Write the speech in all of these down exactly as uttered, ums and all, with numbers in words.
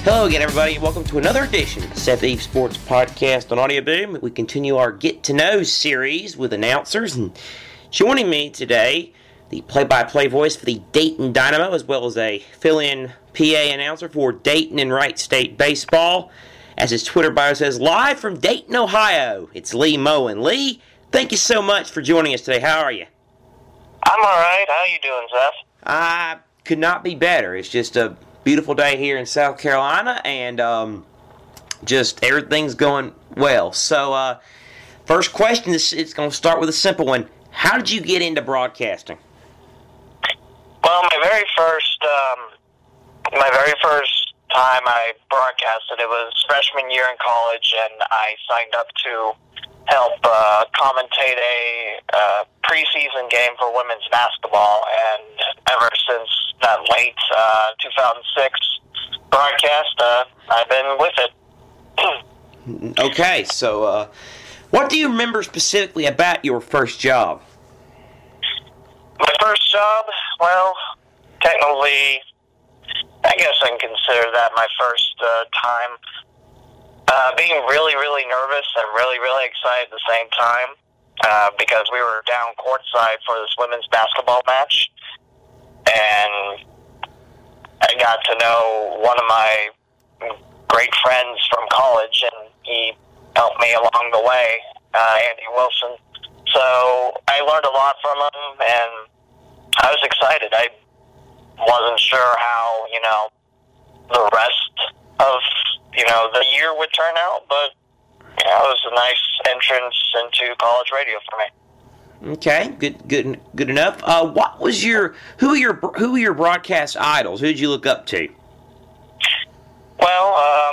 Hello again, everybody. Welcome to another edition of the Seth Eve Sports Podcast on Audio Boom. We continue our Get to Know series with announcers. And joining me today, the play-by-play voice for the Dayton Dynamo, as well as a fill-in P A announcer for Dayton and Wright State Baseball. As his Twitter bio says, live from Dayton, Ohio, it's Lee Moen. Lee, thank you so much for joining us today. How are you? I'm all right. How are you doing, Seth? I could not be better. It's just a beautiful day here in South Carolina, and um, just everything's going well. So, uh, first question, is it's going to start with a simple one. How did you get into broadcasting? Well, my very first, um, my very first time I broadcasted, it was freshman year in college, and I signed up to help uh, commentate a uh, preseason game for women's basketball, and ever since that late uh, two thousand six broadcast, uh, I've been with it. Okay, so uh, what do you remember specifically about your first job? My first job, well, technically, I guess I can consider that my first uh, time. Uh, being really, really nervous and really, really excited at the same time uh, because we were down courtside for this women's basketball match, and I got to know one of my great friends from college, and he helped me along the way, uh, Andy Wilson. So I learned a lot from him, and I was excited. I wasn't sure how, you know, the rest of, you know, the year would turn out, but, you know, it was a nice entrance into college radio for me. Okay, good, good, good enough. Uh, what was your who were your who were your broadcast idols? Who did you look up to? Well, um,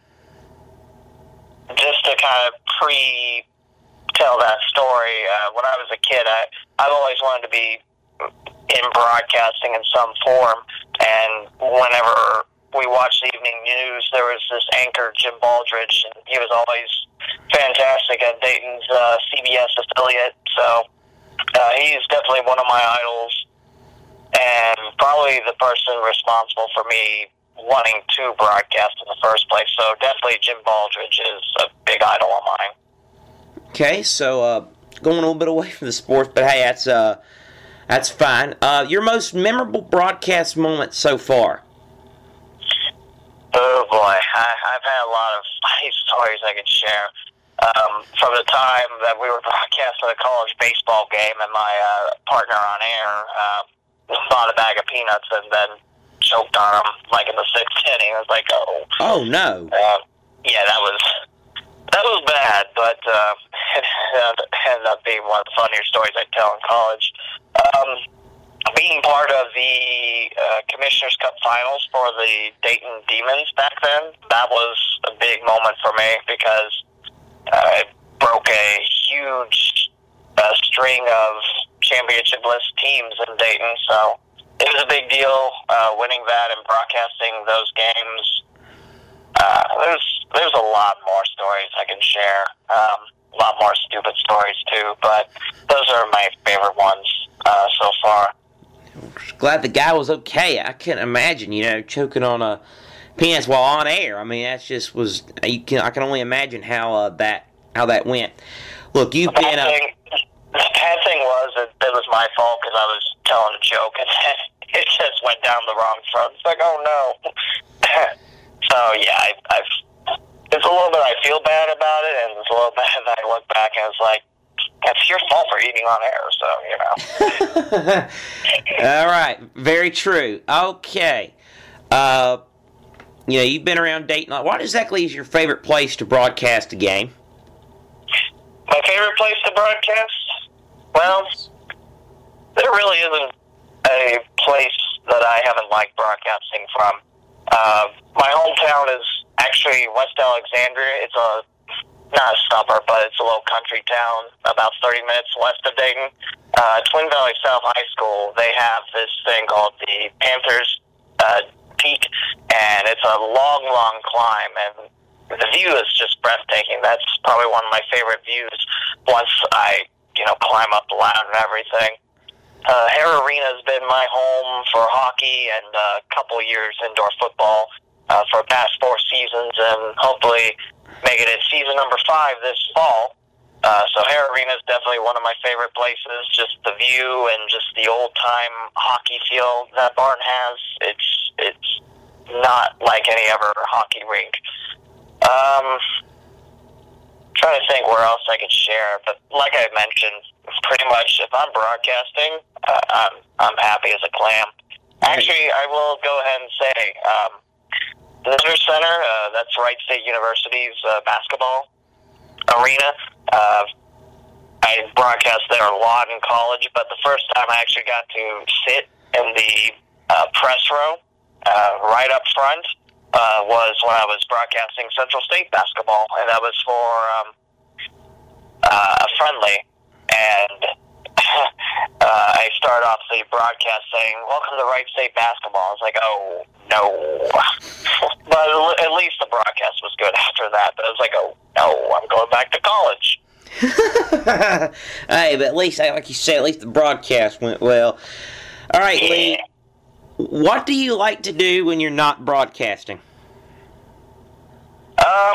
just to kind of pre-tell that story, uh, when I was a kid, I I've always wanted to be in broadcasting in some form, and whenever we watched the evening news, there was this anchor, Jim Baldridge, and he was always fantastic at Dayton's uh, C B S affiliate, so uh, he's definitely one of my idols, and probably the person responsible for me wanting to broadcast in the first place, so definitely Jim Baldridge is a big idol of mine. Okay, so uh, going a little bit away from the sports, but hey, that's, uh, that's fine. Uh, your most memorable broadcast moment so far? Oh boy, I, I've had a lot of funny stories I could share. Um, from the time that we were broadcasting a college baseball game, and my uh, partner on air uh, bought a bag of peanuts and then choked on them, like in the sixth inning. I was like, oh, oh no, uh, yeah, that was that was bad, but uh, it ended up being one of the funnier stories I tell in college. Um, Being part of the uh, Commissioner's Cup Finals for the Dayton Demons back then, that was a big moment for me because uh, it broke a huge uh, string of championship-less teams in Dayton. So it was a big deal uh, winning that and broadcasting those games. Uh, there's there's a lot more stories I can share, um, a lot more stupid stories too, but those are my favorite ones uh, so far. Glad the guy was okay. I couldn't imagine, you know, choking on a penis while on air. I mean, that's just was. You can I can only imagine how uh, that how that went. Look, you've the been. Bad Uh, thing, the bad thing was that it was my fault because I was telling a joke and it just went down the wrong front. It's like, oh no. So yeah, I, I've. It's a little bit I feel bad about it, and it's a little bit that I look back and it's like, it's your fault for eating on air, so, you know. All right. Very true. Okay. Uh, you know, you've been around Dayton. What exactly is your favorite place to broadcast a game? My favorite place to broadcast? Well, there really isn't a place that I haven't liked broadcasting from. Uh, my hometown is actually West Alexandria. It's a not a suburb, but it's a little country town about thirty minutes west of Dayton. Uh, Twin Valley South High School, they have this thing called the Panthers uh, Peak, and it's a long, long climb, and the view is just breathtaking. That's probably one of my favorite views once I, you know, climb up the ladder and everything. Uh, Hare Arena has been my home for hockey and uh, a couple years indoor football. uh, for the past four seasons, and hopefully make it at season number five this fall. Uh, so Hare Arena is definitely one of my favorite places. Just the view and just the old-time hockey feel that Barton has. It's it's not like any other hockey rink. Um, trying to think where else I could share, but like I mentioned, pretty much if I'm broadcasting, uh, I'm I'm happy as a clam. Actually, I will go ahead and say, um, the Visitor Center, uh, that's Wright State University's uh, basketball arena. Uh, I broadcast there a lot in college, but the first time I actually got to sit in the uh, press row, uh, right up front, uh, was when I was broadcasting Central State basketball, and that was for um, uh, a friendly. And uh, I started off the broadcast saying, "Welcome to Wright State basketball." I was like, "Oh no!" But at least the broadcast was good after that. But I was like, "Oh no, I'm going back to college." Hey, but at least, like you said, at least the broadcast went well. All right, Yeah. Lee, what do you like to do when you're not broadcasting? Um,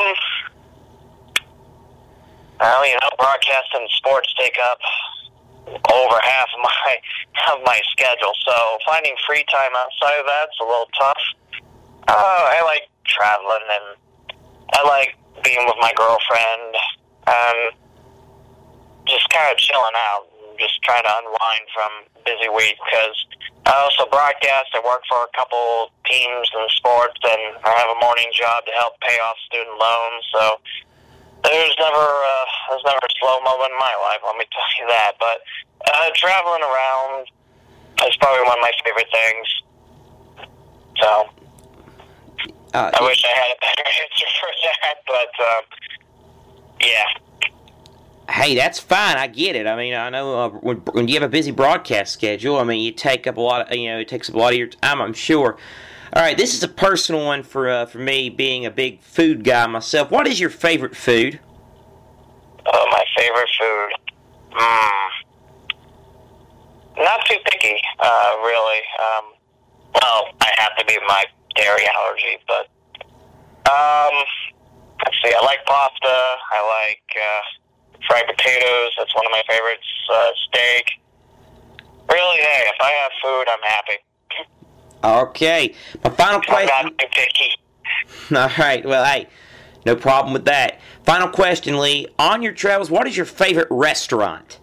well, you know, broadcasting sports take up over half of my of my schedule, so finding free time outside of that's a little tough. Uh, I like traveling, and I like being with my girlfriend, um, just kind of chilling out, just trying to unwind from a busy week, because I also broadcast. I work for a couple teams in sports, and I have a morning job to help pay off student loans, so there's never uh, there's never a slow moment in my life, let me tell you that. But uh, traveling around is probably one of my favorite things. So Uh, I wish I had a better answer for that, but um, yeah. Hey, that's fine. I get it. I mean, I know uh, when, when you have a busy broadcast schedule, I mean, you take up a lot of, you know, it takes up a lot of your time, I'm sure. All right, this is a personal one for uh, for me, being a big food guy myself. What is your favorite food? Oh, my favorite food. Mm. Not too picky, uh, really. Um, well, I have to be my dairy allergy, but um, let's see. I like pasta. I like uh, fried potatoes. That's one of my favorites. Uh, steak. Really, hey, if I have food, I'm happy. Okay, my final question. I'm not too picky. All right, well, hey, no problem with that. Final question, Lee. On your travels, what is your favorite restaurant?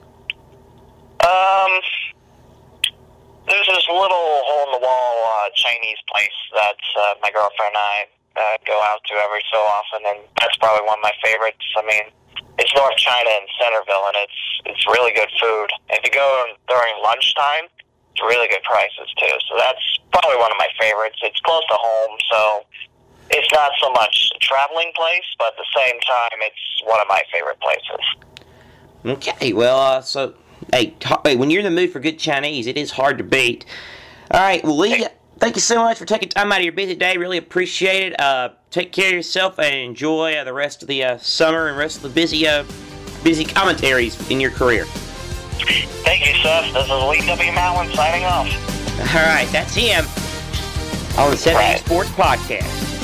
Um, there's this little hole-in-the-wall uh, Chinese place that uh, my girlfriend and I uh, go out to every so often, and that's probably one of my favorites. I mean, it's North China in Centerville, and it's it's really good food. If you go during lunchtime, it's really good prices, too. So that's probably one of my favorites. It's close to home, so it's not so much a traveling place, but at the same time, it's one of my favorite places. Okay, well, uh, so, hey, t- hey, when you're in the mood for good Chinese, it is hard to beat. All right, well, Lee, thank you so much for taking time out of your busy day. Really appreciate it. Uh, take care of yourself and enjoy uh, the rest of the uh, summer and rest of the busy, uh, busy commentaries in your career. Thank you, Seth. This is Lee W. Mallon signing off. All right, that's him on the seven eighty Right. Sports Podcast.